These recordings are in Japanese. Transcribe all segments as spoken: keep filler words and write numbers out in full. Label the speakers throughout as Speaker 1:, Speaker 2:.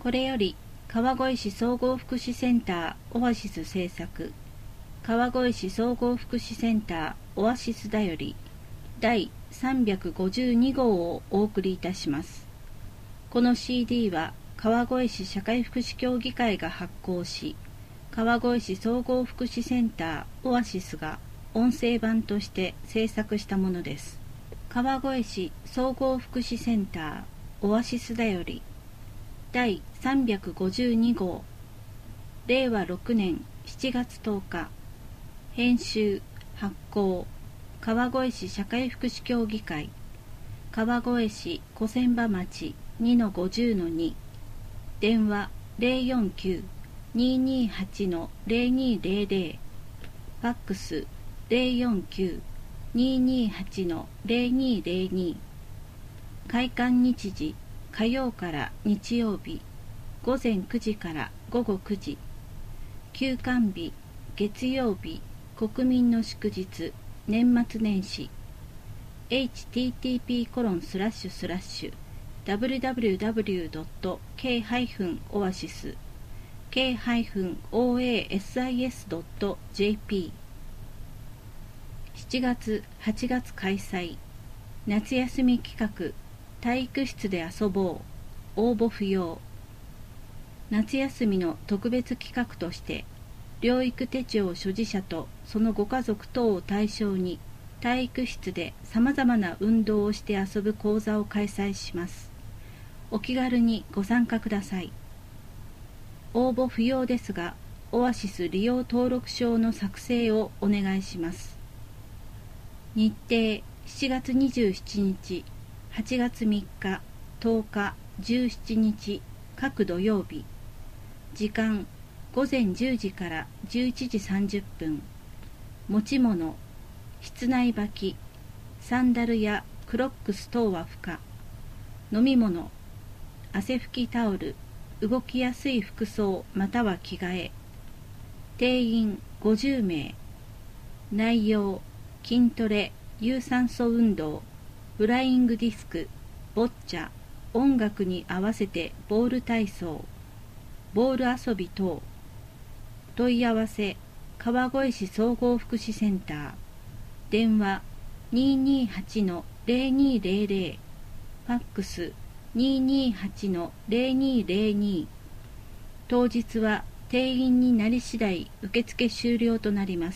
Speaker 1: これより川越市総合福祉センターオアシス制作、川越市総合福祉センターオアシスだよりだいさんびゃくごじゅうにごうをお送りいたします。この シーディー は川越市社会福祉協議会が発行し、川越市総合福祉センターオアシスが音声版として制作したものです。川越市総合福祉センターオアシスだよりだいさんびゃくごじゅうにごう、れいわろくねんしちがつとおか、編集発行川越市社会福祉協議会、川越市小船場町 にのごじゅうのに、電話 ゼロよんきゅう にーにーはち の ゼロにーゼロゼロ、ファックス ゼロよんきゅう にーにーはち の ゼロにーゼロに、開館日時火曜から日曜日ごぜんくじからごごくじ、休館日月曜日国民の祝日年末年始、 エイチティーティーピーコロンスラッシュスラッシュダブリューダブリューダブリュードットケーオアシス ケーオーエーエスアイエスドットジェーピー。 しちがつはちがつ開催、夏休み企画体育室で遊ぼう、応募不要。夏休みの特別企画として療育手帳所持者とそのご家族等を対象に体育室でさまざまな運動をして遊ぶ講座を開催します。お気軽にご参加ください。応募不要ですが、オアシス利用登録証の作成をお願いします。日程しちがつにじゅうしちにち、はちがつみっか、とおか、じゅうしちにち各土曜日。時間ごぜんじゅうじからじゅういちじさんじゅっぷん。持ち物室内履き、サンダルやクロックス等は不可。飲み物汗拭きタオル、動きやすい服装または着替え。定員ごじゅうめい。内容筋トレ、有酸素運動、フライングディスク、ボッチャ、音楽に合わせてボール体操、ボール遊び等。問い合わせ川越市総合福祉センター、電話 にーにーはち の ゼロにーゼロゼロ、ファックス にーにーはち の ゼロにーゼロに。当日は定員になり次第受付終了となります。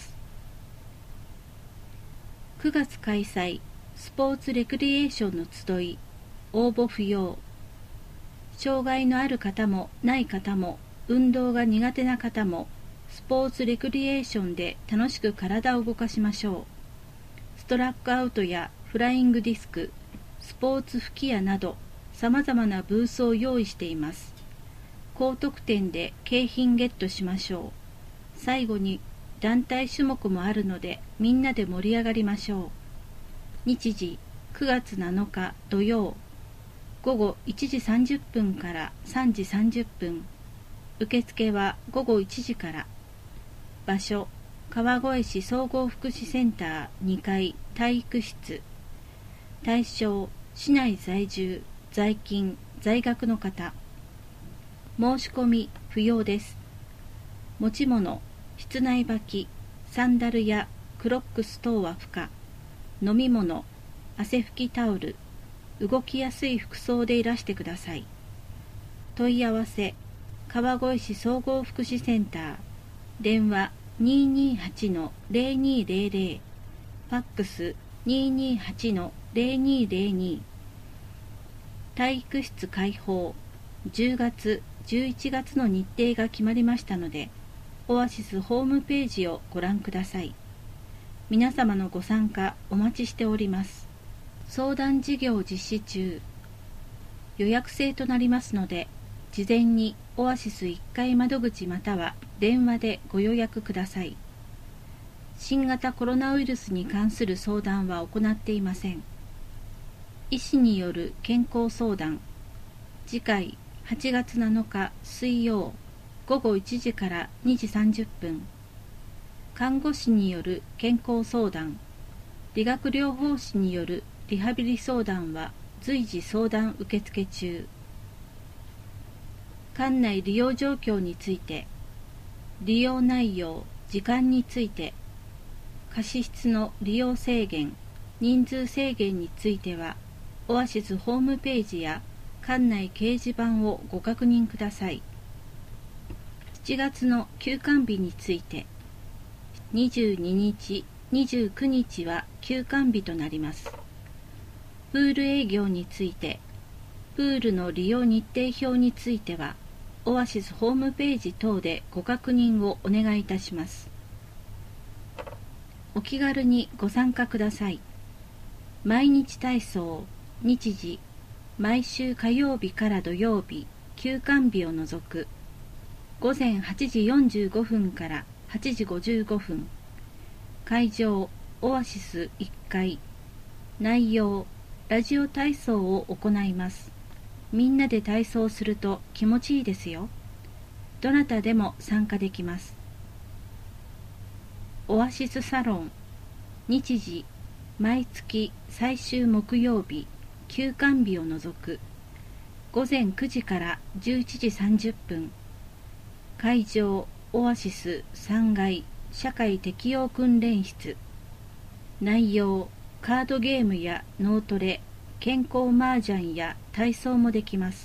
Speaker 1: くがつ開催スポーツレクリエーションの集い、応募不要。障害のある方もない方も運動が苦手な方もスポーツレクリエーションで楽しく体を動かしましょう。ストラックアウトやフライングディスク、スポーツ吹き矢などさまざまなブースを用意しています。高得点で景品ゲットしましょう。最後に団体種目もあるのでみんなで盛り上がりましょう。日時くがつなのか土曜、ごごいちじさんじゅっぷんからさんじさんじゅっぷん。受付はごごいちじから。場所川越市総合福祉センターにかい体育室。対象市内在住、在勤、在学の方。申し込み不要です。持ち物室内履き、サンダルやクロックス等は不可。飲み物汗拭きタオル、動きやすい服装でいらしてください。問い合わせ川越市総合福祉センター、電話 にーにーはち の ゼロにーゼロゼロ、ファックス にーにーはち の ゼロにーゼロに。体育室開放じゅうがつじゅういちがつの日程が決まりましたので、オアシスホームページをご覧ください。皆様のご参加お待ちしております。相談事業実施中。予約制となりますので、事前にオアシスいっかい窓口または電話でご予約ください。新型コロナウイルスに関する相談は行っていません。医師による健康相談。次回はちがつなのか水曜ごごいちじからにじさんじゅっぷん。看護師による健康相談。理学療法士によるリハビリ相談は随時相談受付中。 館内利用状況について、利用内容、時間について、貸室の利用制限、人数制限については、オアシスホームページや館内掲示板をご確認ください。しちがつの休館日について、にじゅうににち、にじゅうくにちは休館日となります。プール営業について、プールの利用日程表については、オアシスホームページ等でご確認をお願いいたします。お気軽にご参加ください。毎日体操、日時、毎週火曜日から土曜日、休館日を除く、ごぜんはちじよんじゅうごふんからはちじごじゅうごふん、会場、オアシスいっかい、内容、ラジオ体操を行います。みんなで体操すると気持ちいいですよ。どなたでも参加できます。オアシスサロン、日時、毎月最終木曜日、休館日を除く、ごぜんくじからじゅういちじさんじゅっぷん、会場、オアシスさんがい社会適応訓練室、内容、カードゲームや脳トレ、健康麻雀や体操もできます。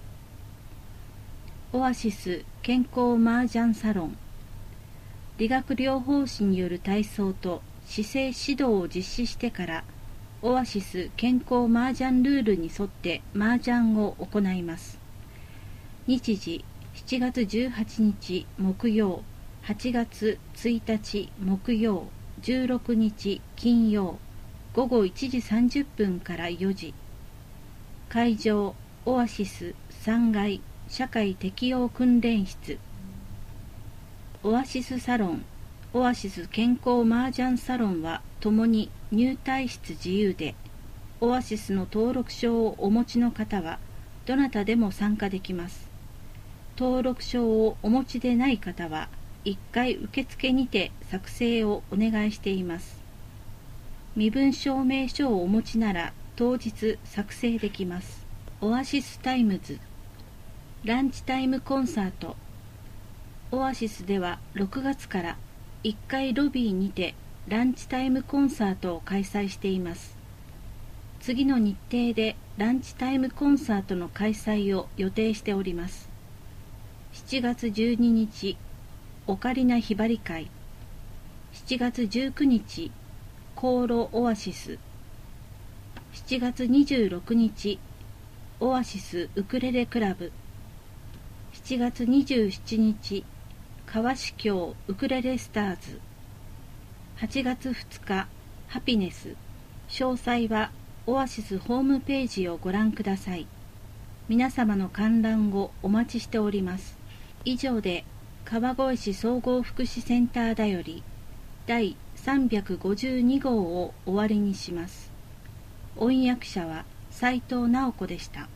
Speaker 1: オアシス健康麻雀サロン、理学療法士による体操と姿勢指導を実施してから、オアシス健康麻雀ルールに沿って麻雀を行います。日時、しちがつじゅうはちにち木曜、はちがつついたち木曜、じゅうろくにち金曜、ごごいちじさんじゅっぷんからよじ、会場、オアシスさんがい社会適応訓練室、オアシスサロン、オアシス健康麻雀サロンはともに入退室自由で、オアシスの登録証をお持ちの方はどなたでも参加できます。登録証をお持ちでない方はいっかい受付にて作成をお願いしています。身分証明書をお持ちなら当日作成できます。オアシスタイムズ、ランチタイムコンサート。オアシスではろくがつからいっかいロビーにてランチタイムコンサートを開催しています。次の日程でランチタイムコンサートの開催を予定しております。しちがつじゅうににち、オカリナひばり会。しちがつじゅうくにち、コーロオアシス。しちがつにじゅうろくにち、オアシスウクレレクラブ。しちがつにじゅうしちにち、川市峡ウクレレスターズ。はちがつふつか、ハピネス。詳細はオアシスホームページをご覧ください。皆様の観覧をお待ちしております。以上で川越市総合福祉センターだよりだいさんびゃくごじゅうにごうを終わりにします。音訳者は斉藤直子でした。